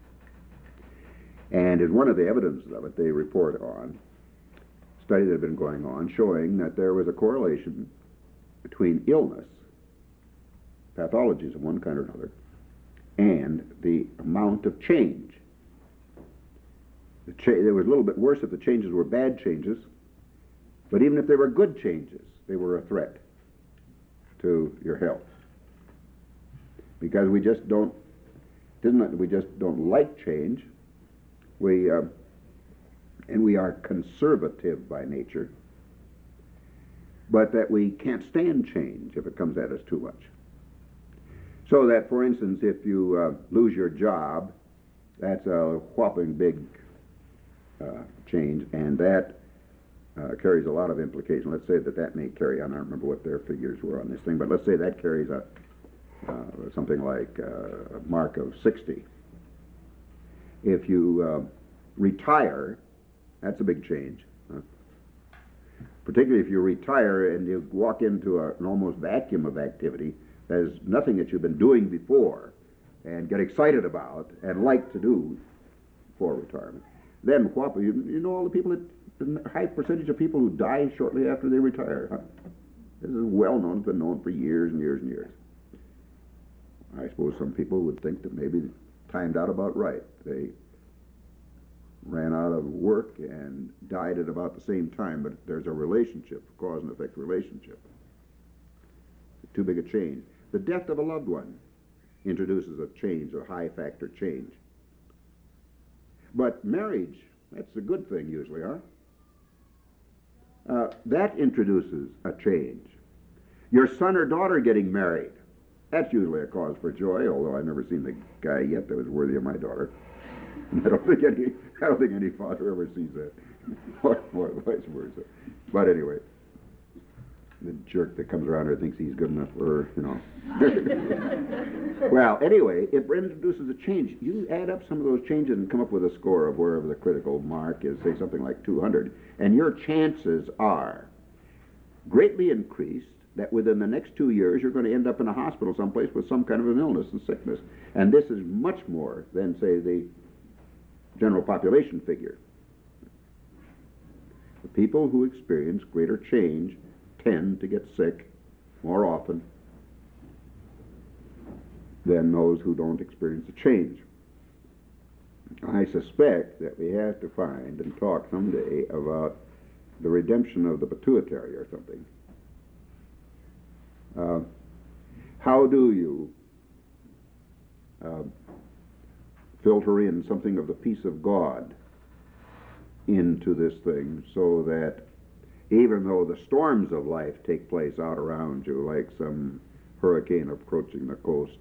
And as one of the evidences of it, they report on a study that had been going on showing that there was a correlation between illness, pathologies of one kind or another, and the amount of change. The cha- it was a little bit worse if the changes were bad changes, but even if they were good changes, they were a threat to your health. Because we just don't, isn't it, we just don't like change. We, uh, and we are conservative by nature, but that we can't stand change if it comes at us too much. So that, for instance, if you uh, lose your job, that's a whopping big uh, change, and that uh, carries a lot of implications. Let's say that that may carry, I don't remember what their figures were on this thing, but let's say that carries a uh, something like uh, a mark of sixty. If you uh, retire, that's a big change. Huh? Particularly if you retire and you walk into a, an almost vacuum of activity. There's nothing that you've been doing before and get excited about and like to do for retirement. Then what, you, you know all the people, that, the high percentage of people who die shortly after they retire. Huh? This is well known, it's been known for years and years and years. I suppose some people would think that maybe timed out about right. They ran out of work and died at about the same time, but there's a relationship, cause and effect relationship. Too big a change. The death of a loved one introduces a change, a high factor change. But marriage, that's a good thing usually, huh? uh, that introduces a change. Your son or daughter getting married, that's usually a cause for joy, although I've never seen the guy yet that was worthy of my daughter. I don't think any, I don't think any father ever sees that, or, or vice versa. But anyway, the jerk that comes around here thinks he's good enough for her, you know. Well, anyway, it introduces a change. You add up some of those changes and come up with a score of wherever the critical mark is, say something like two hundred, and your chances are greatly increased that within the next two years you're going to end up in a hospital someplace with some kind of an illness and sickness. And this is much more than, say, the general population figure. The people who experience greater change tend to get sick more often than those who don't experience a change. I suspect that we have to find and talk someday about the redemption of the pituitary or something. Uh, how do you uh, filter in something of the peace of God into this thing so that even though the storms of life take place out around you like some hurricane approaching the coast,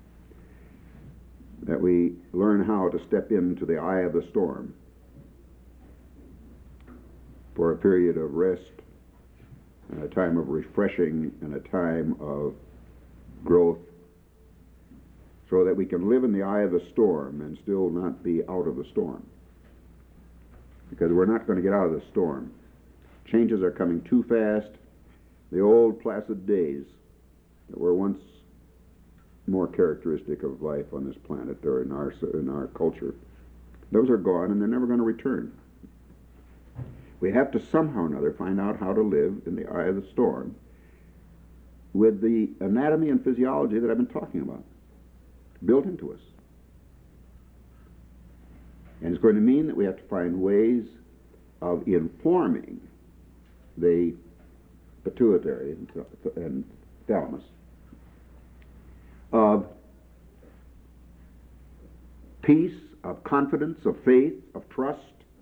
that we learn how to step into the eye of the storm for a period of rest and a time of refreshing and a time of growth, so that we can live in the eye of the storm and still not be out of the storm. Because we're not going to get out of the storm. Changes are coming too fast. The old placid days that were once more characteristic of life on this planet or in our, in our culture, those are gone and they're never going to return. We have to somehow or another find out how to live in the eye of the storm with the anatomy and physiology that I've been talking about built into us. And it's going to mean that we have to find ways of informing the pituitary and thalamus of peace, of confidence, of faith, of trust,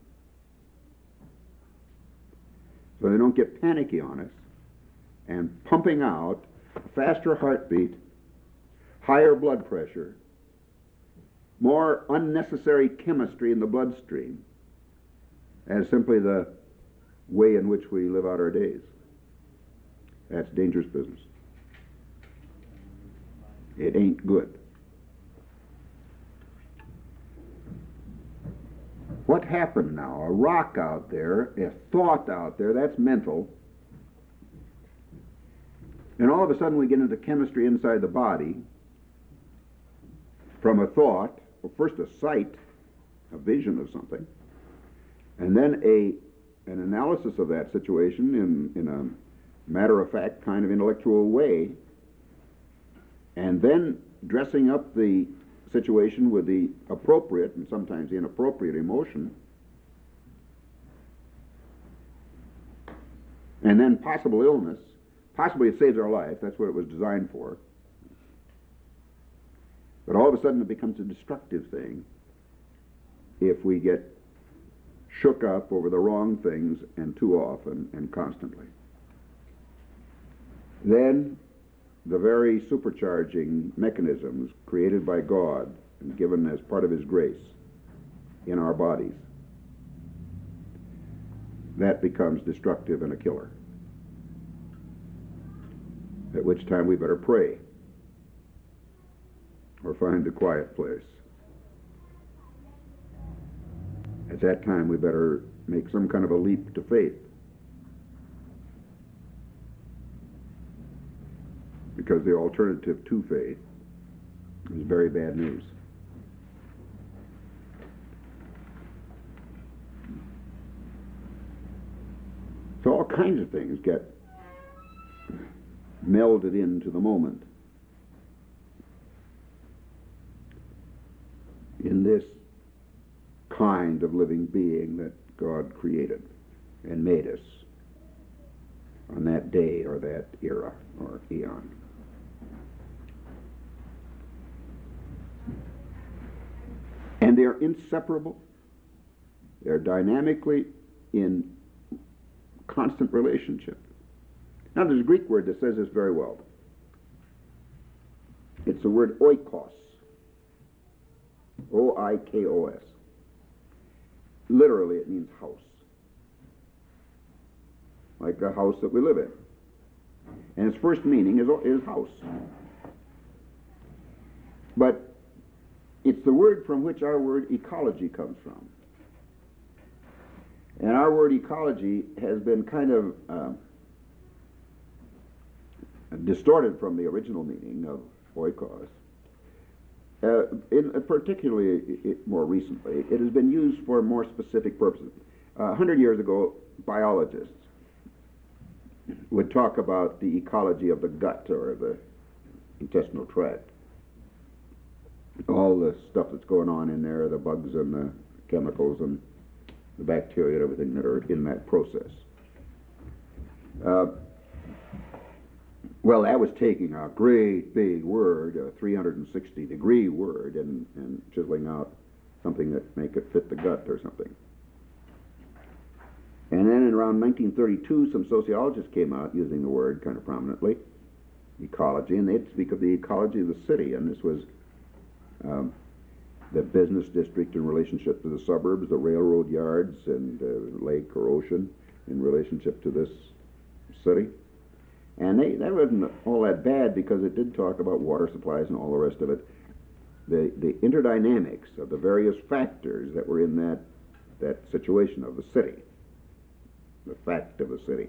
so they don't get panicky on us and pumping out a faster heartbeat, higher blood pressure, more unnecessary chemistry in the bloodstream as simply the way in which we live out our days. That's dangerous business. It ain't good. What happened now? A rock out there, a thought out there, that's mental. And all of a sudden we get into chemistry inside the body from a thought, well, first a sight, a vision of something, and then a an analysis of that situation in, in a matter-of-fact kind of intellectual way, and then dressing up the situation with the appropriate and sometimes inappropriate emotion, and then possible illness. Possibly it saves our life, that's what it was designed for. But all of a sudden it becomes a destructive thing if we get shook up over the wrong things and too often and constantly. Then the very supercharging mechanisms created by God and given as part of His grace in our bodies, that becomes destructive and a killer. At which time we better pray or find a quiet place. At that time we better make some kind of a leap to faith, because the alternative to faith is very bad news. So all kinds of things get melded into the moment in this kind of living being that God created and made us on that day or that era or eon. And they're inseparable. They're dynamically in constant relationship. Now, there's a Greek word that says this very well. It's the word oikos. O I K O S. Literally, it means house. Like a house that we live in. And its first meaning is, is house. But it's the word from which our word ecology comes from. And our word ecology has been kind of uh, distorted from the original meaning of oikos. Uh, in, uh, particularly it, more recently, it has been used for more specific purposes. Uh, a hundred years ago, biologists would talk about the ecology of the gut or the intestinal tract. All the stuff that's going on in there, the bugs and the chemicals and the bacteria and everything that are in that process. Uh, well, that was taking a great big word, a three hundred sixty degree word, and, and chiseling out something that make it fit the gut or something. And then in around nineteen thirty-two, some sociologists came out using the word kind of prominently, ecology, and they'd speak of the ecology of the city, and this was um, the business district in relationship to the suburbs, the railroad yards, and uh, lake or ocean in relationship to this city. And they, that wasn't all that bad because it did talk about water supplies and all the rest of it. The, the interdynamics of the various factors that were in that, that situation of the city, the fact of the city.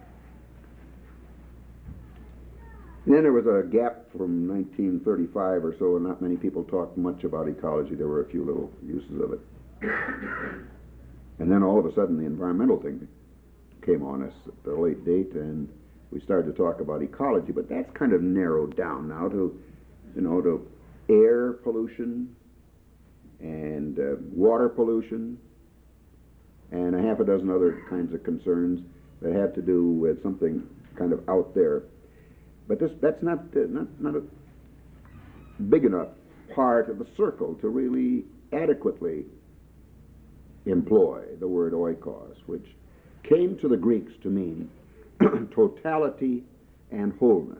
And then there was a gap from nineteen thirty-five or so, and not many people talked much about ecology. There were a few little uses of it. And then all of a sudden the environmental thing came on us at a late date, and we started to talk about ecology, but that's kind of narrowed down now to, you know, to air pollution and uh, water pollution and a half a dozen other kinds of concerns that have to do with something kind of out there. But this, that's not, uh, not, not a big enough part of the circle to really adequately employ the word oikos, which came to the Greeks to mean totality and wholeness.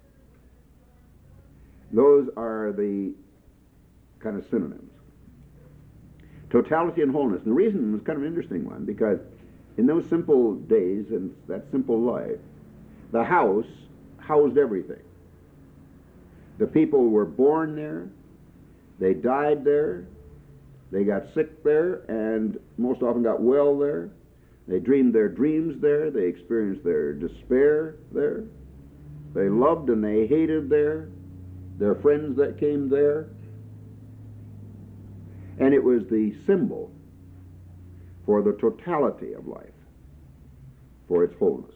Those are the kind of synonyms. Totality and wholeness. And the reason was kind of an interesting one, because in those simple days and that simple life, the house housed everything. The people were born there, they died there, they got sick there, and most often got well there. They dreamed their dreams there, they experienced their despair there, they loved and they hated there, their friends that came there. And it was the symbol for the totality of life, for its wholeness.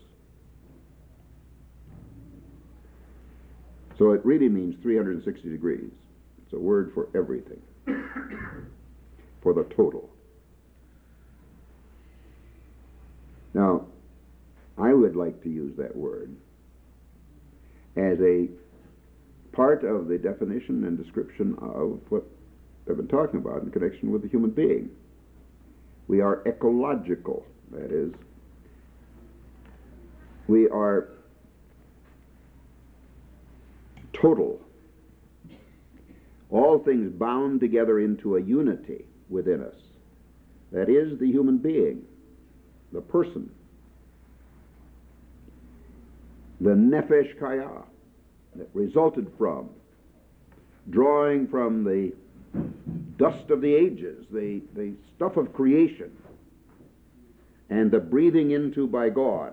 So it really means three hundred sixty degrees. It's a word for everything, for the total. Now, I would like to use that word as a part of the definition and description of what I've been talking about in connection with the human being. We are ecological, that is, we are total. All things bound together into a unity within us. That is the human being, the person, the nefesh kaya that resulted from, drawing from the dust of the ages, the, the stuff of creation, and the breathing into by God.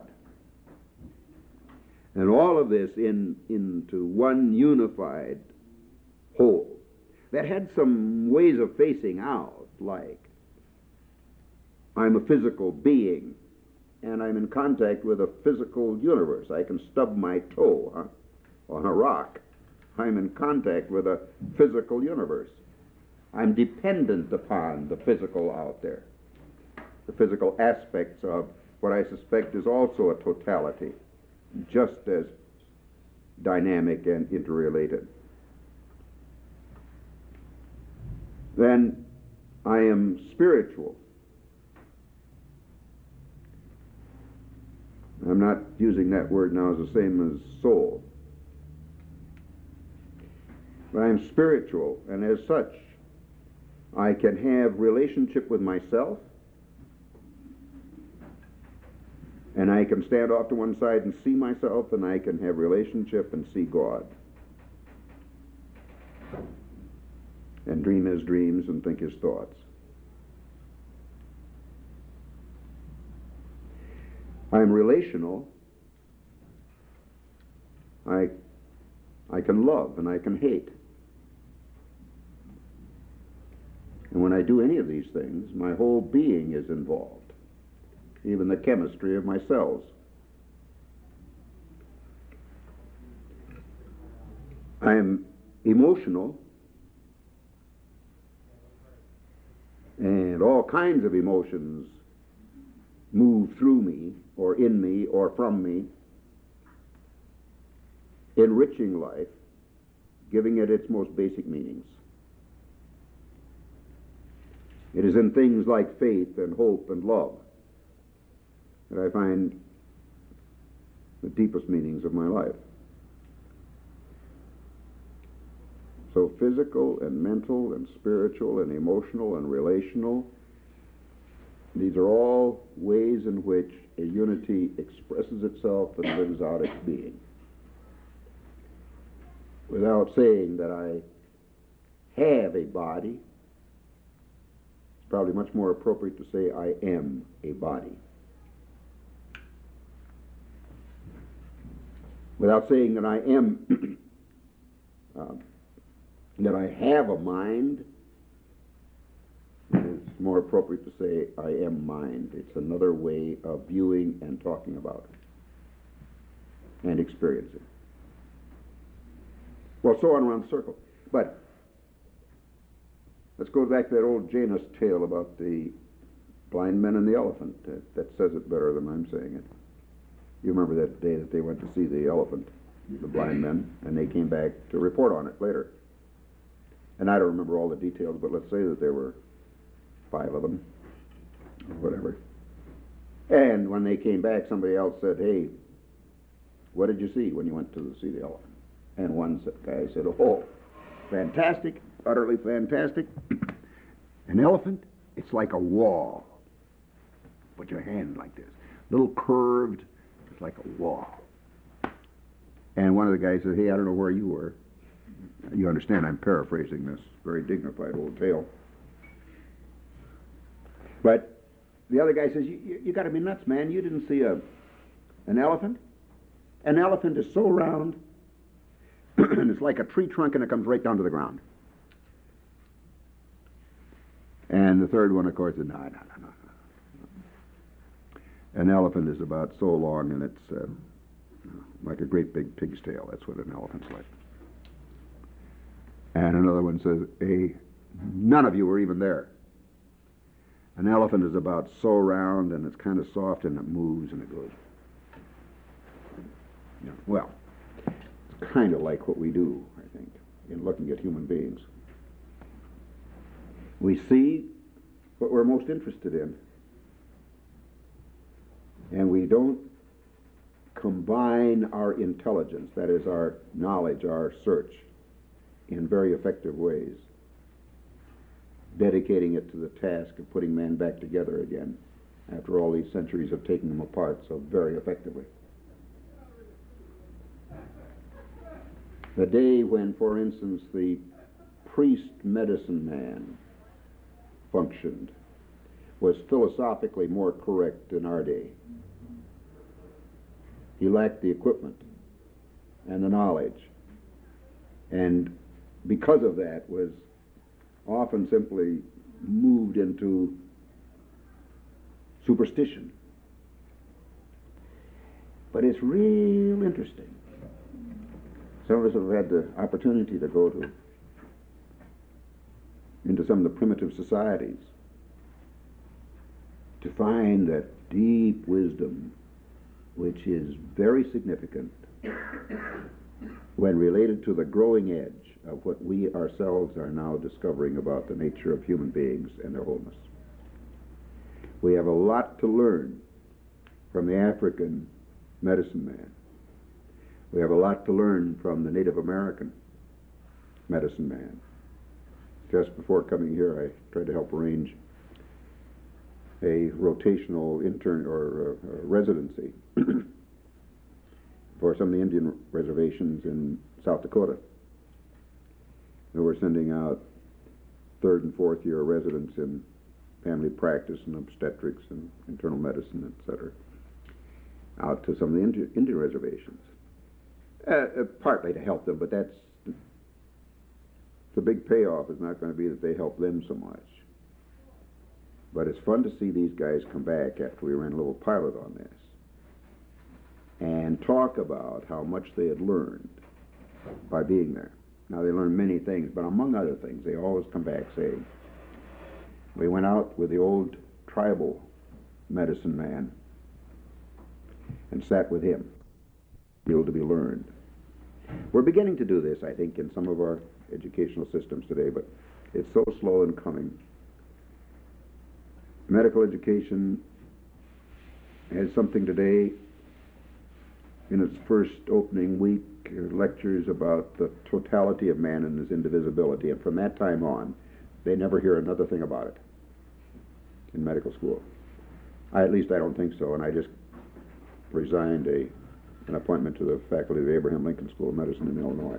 And all of this in, into one unified whole that had some ways of facing out, like I'm a physical being and I'm in contact with a physical universe. I can stub my toe huh, on a rock. I'm in contact with a physical universe. I'm dependent upon the physical out there, the physical aspects of what I suspect is also a totality, just as dynamic and interrelated. Then I am spiritual. I'm not using that word now as the same as soul. But I'm spiritual, and as such, I can have relationship with myself, and I can stand off to one side and see myself, and I can have relationship and see God. And dream his dreams and think his thoughts. I'm relational. I, I can love and I can hate. And when I do any of these things, my whole being is involved, even the chemistry of my cells. I am emotional, and all kinds of emotions move through me, or in me, or from me, enriching life, giving it its most basic meanings. It is in things like faith and hope and love that I find the deepest meanings of my life. So physical and mental and spiritual and emotional and relational, these are all ways in which a unity expresses itself and lives out its being. Without saying that I have a body, it's probably much more appropriate to say I am a body. Without saying that I am, uh, that I have a mind, it's more appropriate to say I am mind. It's another way of viewing and talking about it and experiencing. Well, so on around the circle. But let's go back to that old Janus tale about the blind men and the elephant. That, that says it better than I'm saying it. You remember that day that they went to see the elephant, the blind men, and they came back to report on it later. And I don't remember all the details, but let's say that there were five of them, or whatever. And when they came back, somebody else said, hey, what did you see when you went to see the elephant? And one guy said, oh, fantastic, utterly fantastic. An elephant, it's like a wall. Put your hand like this, little curved, it's like a wall. And one of the guys said, hey, I don't know where you were. You understand, I'm paraphrasing this very dignified old tale. But the other guy says, you, you, you got to be nuts, man. You didn't see a, an elephant? An elephant is so round, and it's like a tree trunk, and it comes right down to the ground. And the third one, of course, said, no, no, no, no. An elephant is about so long, and it's uh, like a great big pig's tail. That's what an elephant's like. And another one says, hey, none of you were even there. An elephant is about so round, and it's kind of soft, and it moves, and it goes. Yeah. Well, it's kind of like what we do, I think, in looking at human beings. We see what we're most interested in, and we don't combine our intelligence, that is our knowledge, our search, in very effective ways, dedicating it to the task of putting man back together again after all these centuries of taking them apart so very effectively. The day when, for instance, the priest medicine man functioned was philosophically more correct than our day. He lacked the equipment and the knowledge, and because of that was often simply moved into superstition. But it's real interesting. Some of us have had the opportunity to go to into some of the primitive societies to find that deep wisdom which is very significant when related to the growing edge of what we ourselves are now discovering about the nature of human beings and their wholeness. We have a lot to learn from the African medicine man. We have a lot to learn from the Native American medicine man. Just before coming here, I tried to help arrange a rotational intern or uh, residency for some of the Indian reservations in South Dakota. And we're sending out third and fourth year residents in family practice and obstetrics and internal medicine, et cetera, out to some of the Indian, Indian reservations. Uh, uh, partly to help them, but that's the big payoff is not going to be that they help them so much. But it's fun to see these guys come back after we ran a little pilot on this and talk about how much they had learned by being there. Now, they learned many things, but among other things, they always come back saying, we went out with the old tribal medicine man and sat with him, able to be learned. We're beginning to do this, I think, in some of our educational systems today, but it's so slow in coming. Medical education has something today in its first opening week uh, lectures about the totality of man and his indivisibility, and from that time on, they never hear another thing about it in medical school. I, at least I don't think so, and I just resigned a an appointment to the faculty of the Abraham Lincoln School of Medicine in Illinois.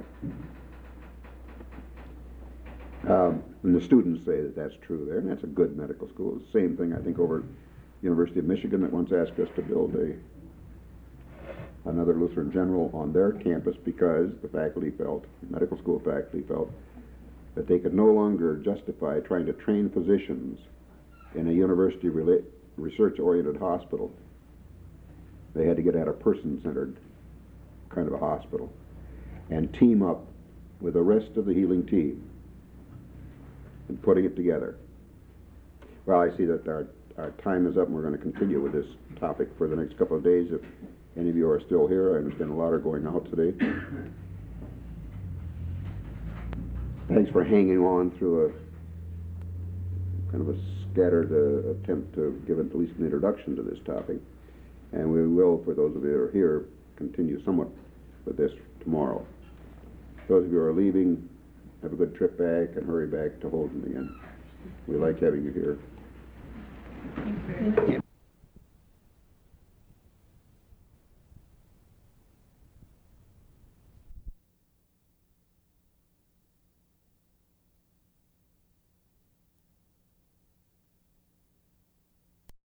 Um, and the students say that that's true there, and that's a good medical school. It's the same thing, I think, over at University of Michigan that once asked us to build a another Lutheran General on their campus because the faculty felt, medical school faculty felt, that they could no longer justify trying to train physicians in a university research-oriented hospital. They had to get at a person-centered kind of a hospital and team up with the rest of the healing team and putting it together. Well, I see that our, our time is up, and we're going to continue with this topic for the next couple of days. If any of you are still here, I understand a lot are going out today. Thanks for hanging on through a kind of a scattered uh, attempt to give at least an introduction to this topic. And we will, for those of you who are here, continue somewhat with this tomorrow. Those of you who are leaving, have a good trip back and hurry back to Holden again. We like having you here. Thank you.